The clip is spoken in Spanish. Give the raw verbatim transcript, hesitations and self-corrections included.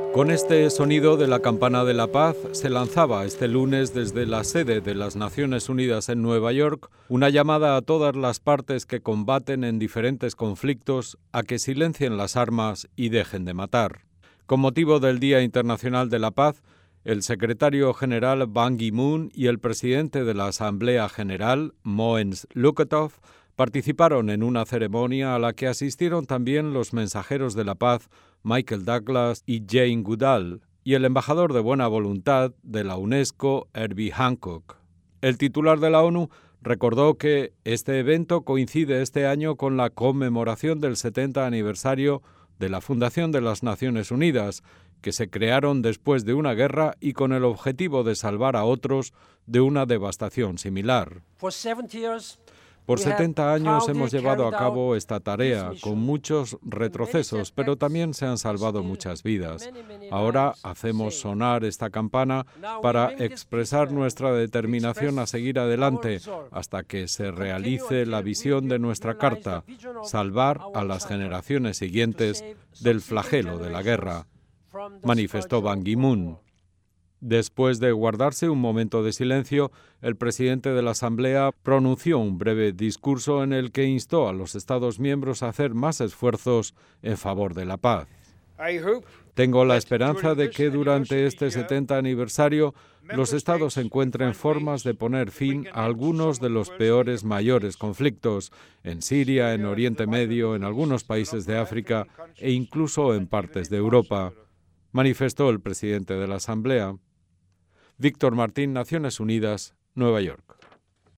Con este sonido de la campana de la paz se lanzaba este lunes desde la sede de las Naciones Unidas en Nueva York una llamada a todas las partes que combaten en diferentes conflictos a que silencien las armas y dejen de matar. Con motivo del Día Internacional de la Paz, el secretario general Ban Ki-moon y el presidente de la Asamblea General, Mogens Lykketoft, participaron en una ceremonia a la que asistieron también los mensajeros de la paz Michael Douglas y Jane Goodall y el embajador de buena voluntad de la UNESCO, Herbie Hancock. El titular de la ONU recordó que este evento coincide este año con la conmemoración del setenta aniversario de la fundación de las Naciones Unidas, que se crearon después de una guerra y con el objetivo de salvar a otros de una devastación similar. Por setenta años hemos llevado a cabo esta tarea, con muchos retrocesos, pero también se han salvado muchas vidas. Ahora hacemos sonar esta campana para expresar nuestra determinación a seguir adelante hasta que se realice la visión de nuestra carta, salvar a las generaciones siguientes del flagelo de la guerra, manifestó Ban Ki-moon. Después de guardarse un momento de silencio, el presidente de la Asamblea pronunció un breve discurso en el que instó a los Estados miembros a hacer más esfuerzos en favor de la paz. Tengo la esperanza de que durante este setenta aniversario los Estados encuentren formas de poner fin a algunos de los peores mayores conflictos en Siria, en Oriente Medio, en algunos países de África e incluso en partes de Europa, manifestó el presidente de la Asamblea. Víctor Martín, Naciones Unidas, Nueva York.